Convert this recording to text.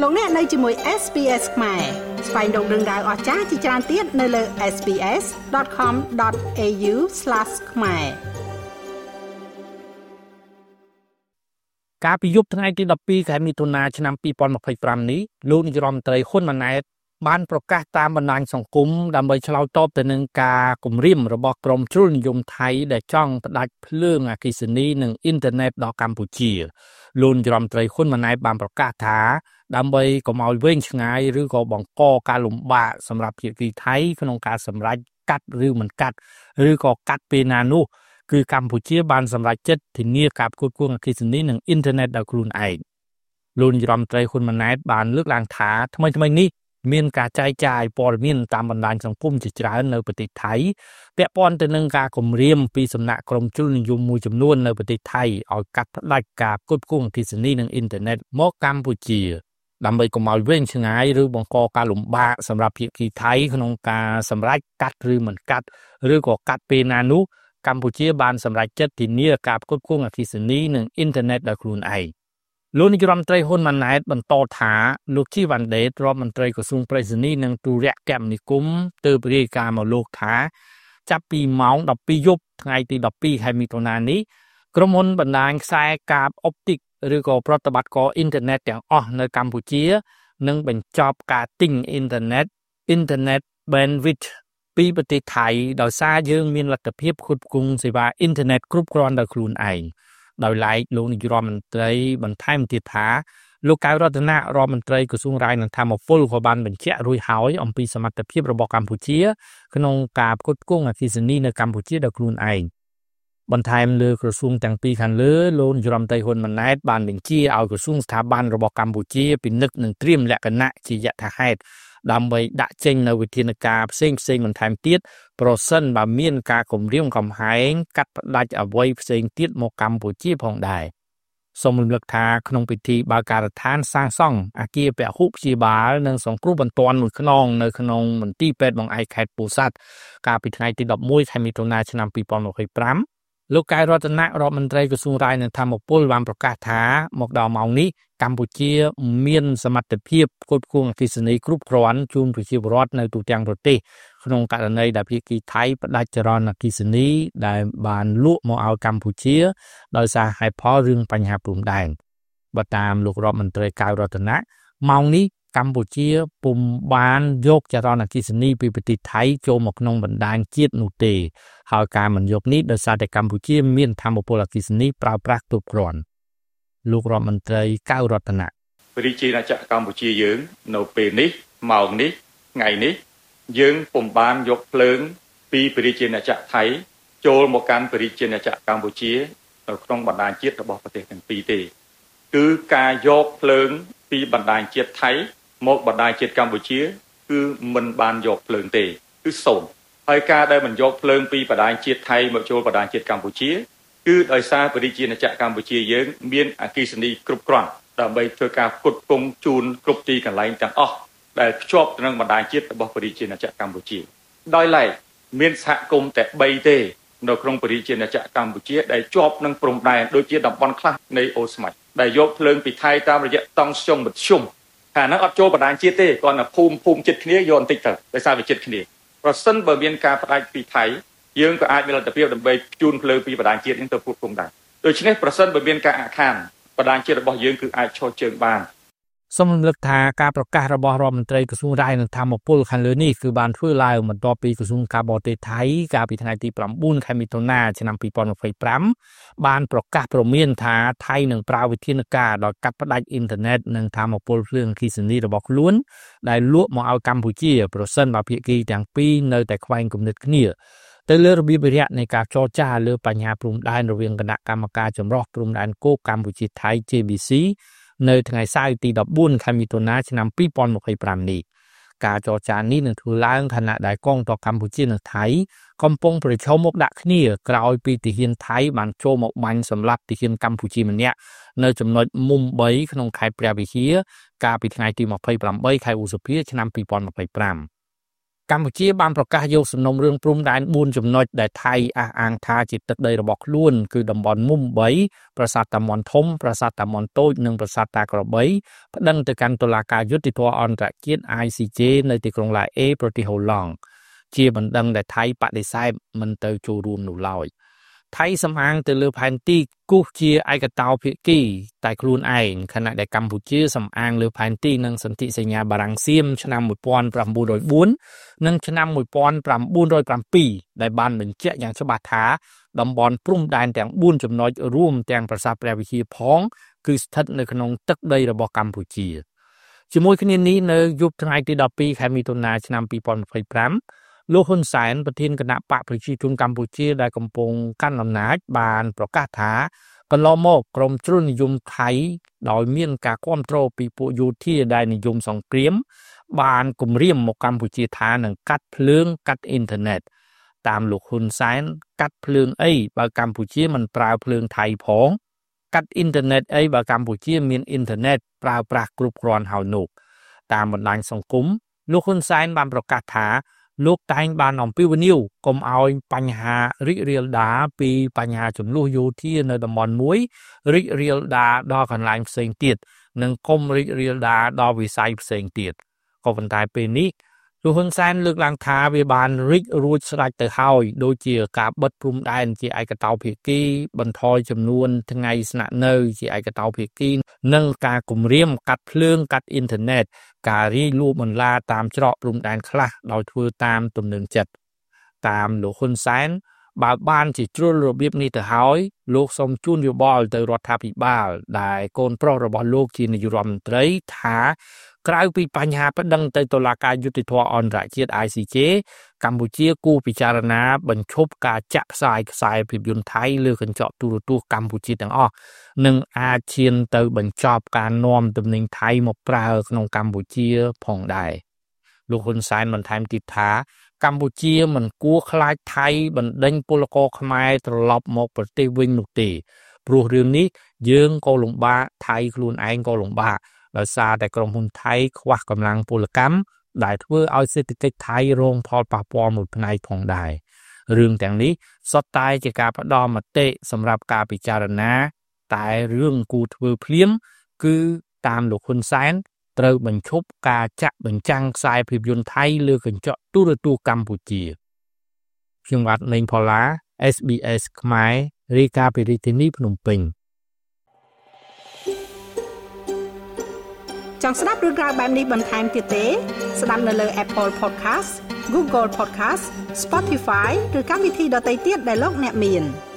លោកអ្នកនៅជាមួយ SPS ខ្មែរស្វែងរកដឹងដៅអស្ចារ្យជាច្រើនទៀតនៅលើ sps.com.au/khmer កាលពីយប់ថ្ងៃទី12ខែមិថុនាឆ្នាំ2025នេះលោកនាយរដ្ឋមន្ត្រីហ៊ុនម៉ាណែតបានប្រកាសតាមបណ្ដាញសង្គមដើម្បីឆ្លើយតបទៅនឹងការគំរាមរបស់ក្រុមជ្រុលនិយមថៃដែលចង់ផ្ដាច់ភ្លើងអគ្គិសនីនិងអ៊ីនធឺណិតដល់កម្ពុជាលោកនាយរដ្ឋមន្ត្រីហ៊ុនម៉ាណែតបានប្រកាសថាដើម្បីកុំឲ្យវែងឆ្ងាយឬក៏បង្កការលំបាកសម្រាប់ភាគីថៃក្នុងការសម្រេចកាត់ឬមិនកាត់ឬក៏កាត់ពេលណានោះគឺកម្ពុជាបានសម្រេចចិត្តធានាការផ្គត់ផ្គង់អគ្គិសនីនិងអ៊ីនធឺណិតដល់ខ្លួនឯងលោកនាយរដ្ឋមន្ត្រីហ៊ុនម៉ាណែតបានលើកឡើងថាថ្មីៗនេះមានការចែកចាយព័ត៌មានតាមបណ្ដាញសង្គមជាច្រើននៅប្រទេសថៃពាក់ព័ន្ធទៅនឹងការគំរាមពីសំណាក់ក្រុមជ្រុលនិយមមួយចំនួននៅប្រទេសថៃឲ្យកាត់ផ្ដាច់ការផ្គត់ផ្គង់អគ្គិសនីនិងអ៊ីនធឺណិតមកកម្ពុជាដើម្បីកុំឲ្យវែងឆ្ងាយឬបង្កការលំបាកសម្រាប់ភាគីថៃក្នុងការសម្រេចកាត់ឬមិនកាត់ឬក៏កាត់ពេលណានោះកម្ពុជាបានសម្រេចចិត្តធានាការផ្គត់ផ្គង់អគ្គិសនីនិងអ៊ីនធឺណិតដល់ខ្លួនឯងលោកនាយរដ្ឋមន្ត្រីហ៊ុនម៉ាណែតបន្តថាលោកជីវ៉ាន់ដេតរដ្ឋមន្ត្រីក្រសួងប្រៃសណីនិងទូរគមនាគមន៍ទើបរាយការណ៍មកលោកថាចាប់ពីម៉ោង 12 យប់ថ្ងៃទី 12 ខែមិថុនានេះក្រុមហ៊ុនបណ្ដាញខ្សែកាបអុបទិកឬក៏ប្រតិបត្តិការអ៊ីនធឺណិតទាំងអស់នៅកម្ពុជានឹងបញ្ចប់ការទិញអ៊ីនធឺណិត bandwidth ពីប្រទេសថៃដោយសារយើងមានលទ្ធភាពផ្គត់ផ្គង់សេវាអ៊ីនធឺណិតគ្រប់គ្រាន់ដល់ខ្លួនឯងដោយឡែកលោកនាយរដ្ឋមន្ត្រីបន្ថែមទៀតថាលោកកៅរតនារដ្ឋមន្ត្រីក្រសួងរាយនឹងធម្មពលក៏បានបញ្ជាក់រួចហើយអំពីសមត្ថភាពរបស់កម្ពុជាក្នុងការផ្គត់ផ្គង់អគ្គិសនីនៅកម្ពុជាដល់ខ្លួនឯងបន្ថែមលើក្រសួងទាំងពីរខាងលើលោកនាយរដ្ឋមន្ត្រីហ៊ុនម៉ាណែតបានបញ្ជាឲ្យក្រសួងស្ថាប័នរបស់កម្ពុជាពិនិត្យនិងត្រៀមលក្ខណៈជាយថាហេតុដើម្បីដាក់ចេញនៅវិធានការផ្សេងបន្ថែមទៀតប្រសិនបើមានការគំរាមកំហែងកាត់ផ្ដាច់អ្វីផ្សេងទៀតមកកម្ពុជាផងដែរសូមរំលឹកថាក្នុងពិធីបើកការដ្ឋានសាងសង់អគារពហុព្យាបាលនិងសង្គ្រោះបន្ទាន់មួយខ្នងនៅក្នុងមន្ទីរពេទ្យបង្អែកខេត្តពោធិ៍សាត់កាលពីថ្ងៃទី 11 ខែមិថុនាឆ្នាំ 2025លោកកែវរតនារដ្ឋមន្ត្រីក្រសួងរាយនឹងធម្មពលបានប្រកាសថាមកដល់ម៉ោងនេះកម្ពុជាមានសមត្ថភាពផ្គត់ផ្គង់អគ្គិសនីគ្រប់គ្រាន់ជូនប្រជាពលរដ្ឋនៅទូទាំងប្រទេសក្នុងករណីដែលភាគីថៃផ្ដាច់ចរន្តអគ្គិសនីដែលបានលក់មកឲ្យកម្ពុជាដោយសារហេតុផលរឿងបញ្ហាព្រំដែនបើតាមលោករដ្ឋមន្ត្រីកែវរតនាម៉ោងនេះកម្ពុជាពុំបានយកចរន្តអគ្គិសនីពីប្រទេសថៃចូលមកក្នុងបណ្ដាញជាតិនោះទេហើយការមិនយកនេះដោយសារតែកម្ពុជាមានធម្មពលអគ្គិសនីប្រើប្រាស់គ្រប់គ្រាន់លោករដ្ឋមន្ត្រីកៅរតនាប្រជាជាតិកម្ពុជាយើងនៅពេលនេះម៉ោងនេះថ្ងៃនេះយើងពុំបានយកភ្លើងពីប្រជាជាតិថៃចូលមកកាន់ប្រជាជាតិកម្ពុជានៅក្នុងបណ្ដាញជាតិរបស់ប្រទេសទាំងពីរទេគឺការយកភ្លើងពីបណ្ដាញជាតិថៃមកបណ្ដាញជាតិកម្ពុជាគឺមិនបានយកភ្លើងទេគឺសូន្យហើយការដែលមិនយកភ្លើងពីបណ្ដាញជាតិថៃមកចូលបណ្ដាញជាតិកម្ពុជាគឺដោយសារប្រជាជាតិកម្ពុជាយើងមានអគ្គិសនីគ្រប់គ្រាន់ដើម្បីធ្វើការផ្គត់ផ្គង់ជូនគ្រប់ទីកន្លែងទាំងអស់ដែលភ្ជាប់ទៅនឹងបណ្ដាញជាតិរបស់ប្រជាជាតិកម្ពុជាដោយឡែកមានសហគមន៍តែ3ទេនៅក្នុងប្រជាជាតិកម្ពុជាដែលជាប់នឹងព្រំដែនដូចជាតំបន់ខ្លះនៃអូស្មាច់ដែលយកភ្លើងពីថៃតាមរយៈតង់ស្យុងមធ្យមថាហ្នឹងអត់ចូលបណ្ដាញជាតិទេគ្រាន់តែភូមិចិត្តគ្នាយកបន្តិចទៅដោយសារវាចិត្តគ្នាប្រសិនបើមានការផ្ដាច់ពីថៃយើងក៏អាចមានលទ្ធភាពដើម្បីជូនភ្លើងពីបណ្ដាញជាតិនេះទៅផ្គត់ផ្គង់ដែរដូច្នេះប្រសិនបើមានការអាក់ខានបណ្ដាញជាតិរបស់យើងគឺអាចឈរជើងបានសូមរំលឹកថាការប្រកាសរបស់រដ្ឋមន្ត្រីក្រសួងរាយនឹងធម្មពលខាងលើនេះគឺបានធ្វើឡើងបន្ទាប់ពីក្រសួងការបរទេសថៃកាលពីថ្ងៃទី 9 ខែមិថុនាឆ្នាំ 2025បានប្រកាសព្រមានថាថៃនឹងប្រើវិធានការដោយកាត់ផ្ដាច់អ៊ីនធឺណិតនិងធម្មពលភ្លើងអគ្គិសនីរបស់ខ្លួនដែលលក់មកឲ្យកម្ពុជាប្រសិនបើភាគីទាំងពីរនៅតែខ្វែងគំនិតគ្នាទៅលើរបៀបវិរៈនៃការចរចាលើបញ្ហាព្រំដែនរវាងគណៈកម្មការចម្រុះព្រំដែនគោកកម្ពុជាថៃ JBC នៅថ្ងៃសៅរ៍ទី 14 ខែមិថុនាឆ្នាំ 2025 នេះការចរចានេះនឹងធ្វើឡើងខណៈដែលកងទ័ពកម្ពុជានិងថៃកំពុងប្រឈមមុខដាក់គ្នាក្រោយពីទាហានថៃបានចូលមកបាញ់សម្លាប់ទាហានកម្ពុជាម្នាក់នៅចំណុចមុំ3ក្នុងខេត្តព្រះវិហារកាលពីថ្ងៃទី 28 ខែឧសភាឆ្នាំ 2025 កម្ពុជាបានប្រកាសយកសំណុំរឿងព្រំដែន4ចំណុចដែលថៃអះអាងថាជាទឹកដីរបស់ខ្លួនគឺតំបន់មុំ3ប្រាសាទតាមាន់ធំប្រាសាទតាមាន់តូចនិងប្រាសាទតាក្របីប្តឹងទៅកាន់តុលាការយុត្តិធម៌អន្តរជាតិ ICJ នៅទីក្រុងឡាអេប្រទេសហូឡង់ជាបណ្ដឹងដែលថៃបដិសេធមិនទៅចូលរួមនោះឡើយថៃសំអាងទៅលើផែនទីគូសជាឯកតោភាគីតែខ្លួនឯងខណៈដែលកម្ពុជាសំអាងលើផែនទីនិងសន្ធិសញ្ញាបារាំងសៀមឆ្នាំ1904និងឆ្នាំ1907ដែលបានបញ្ជាក់យ៉ាងច្បាស់ថាតំបន់ព្រំដែនទាំង4ចំណុចរួមទាំងប្រាសាទព្រះវិហារផងគឺស្ថិតនៅក្នុងទឹកដីរបស់កម្ពុជាជាមួយគ្នានេះនៅយប់ថ្ងៃទី12ខែមិថុនាឆ្នាំ2025លោកហ៊ុនសែនប្រធានគណៈបកប្រជាជនកម្ពុជាដែលកំពុងកាន់អំណាចបានប្រកាសថាកន្លងមកក្រមជ្រុលនិយមថៃដោយមានការគាំទ្រពីពួកយោធាដែលនិយមសង្គ្រាមបានគំរាមមកកម្ពុជាថានឹងកាត់ភ្លើងកាត់អ៊ីនធឺណិតតាមលោកហ៊ុនសែនកាត់ភ្លើងអីបើកម្ពុជាមិនប្រើភ្លើងថៃផងកាត់អ៊ីនធឺណិតអីបើកម្ពុជាមានអ៊ីនធឺណិតប្រើប្រាស់គ្រប់គ្រាន់ហើយនោះតាមបណ្ដាញសង្គមលោកហ៊ុនសែនបានប្រកាសថាលោកតែងបានអំពាវនាវកុំឲ្យបញ្ហារីករាលដាលពីបញ្ហាចំនួនយោធានៅតំបន់មួយរីករាលដាលដល់កន្លែងផ្សេងទៀតនិងកុំរីករាលដាលដល់វិស័យផ្សេងទៀតក៏ប៉ុន្តែពេលនេះលោកហ៊ុនសែនលើកឡើងថាវាបានរីករួចស្រេចទៅហើយដូចជាការបិទព្រំដែនជាឯកតោភាគីបន្ថយចំនួនថ្ងៃស្នាក់នៅជាឯកតោភាគីនិងការគំរាមកាត់ភ្លើងកាត់អ៊ីនធឺណិតការរាយលួចបន្លាតាមច្រកព្រំដែនខ្លះដោយធ្វើតាមទំនឹងចិត្តតាមលោកហ៊ុនសែនបើបានជាជ្រុលរបៀបនេះទៅហើយលោកសូមជូនយោបល់ទៅរដ្ឋាភិបាលដែលកូនប្រុសរបស់លោកជានាយករដ្ឋមន្ត្រីថាក្រៅពីបញ្ហាប្តឹងទៅតុលាការយុត្តិធម៌អន្តរជាតិ ICJ កម្ពុជាគួរពិចារណាបញ្ឈប់ការចាក់ផ្សាយខ្សែភាពយន្តថៃលើកញ្ចក់ទូរទស្សន៍កម្ពុជាទាំងអស់និងអាចឈានទៅបញ្ចប់ការនាំទំនិញថៃមកប្រើក្នុងកម្ពុជាផងដែរលោកហ៊ុនសែនបន្ថែមទៀតថាកម្ពុជាមិនគួរខ្លាចថៃបណ្ដេញពលករខ្មែរត្រឡប់មកប្រទេសវិញនោះទេព្រោះរឿងនេះយើងក៏លំបាកថៃខ្លួនឯងក៏លំបាកដោយសារតែក្រុមហ៊ុនថៃខ្វះកម្លាំងពលកម្មដែលធ្វើឲ្យសេដ្ឋកិច្ចថៃរងផលប៉ះពាល់មួយផ្នែកផងដែររឿងទាំងនេះសុទ្ធតែជាការផ្ដល់មតិសម្រាប់ការពិចារណាតែរឿងគួរធ្វើភ្លាមគឺតាមលោកហ៊ុនសែនត្រូវបញ្ឈប់ការចាក់បញ្ចាំងខ្សែភាពយន្តថៃលើកញ្ចក់ទូរទស្សន៍កម្ពុជាខ្ញុំបាទលេងផល្លា SBS ខ្មែររាយការណ៍ពីរាជធានីភ្នំពេញចង់ស្ដាប់រឿងរ៉ាវបែបនេះបន្ថែមទៀតទេស្ដាប់នៅលើ Apple Podcast Google Podcast Spotify ឬកម្មវិធីដទៃទៀតដែលលោកអ្នកមាន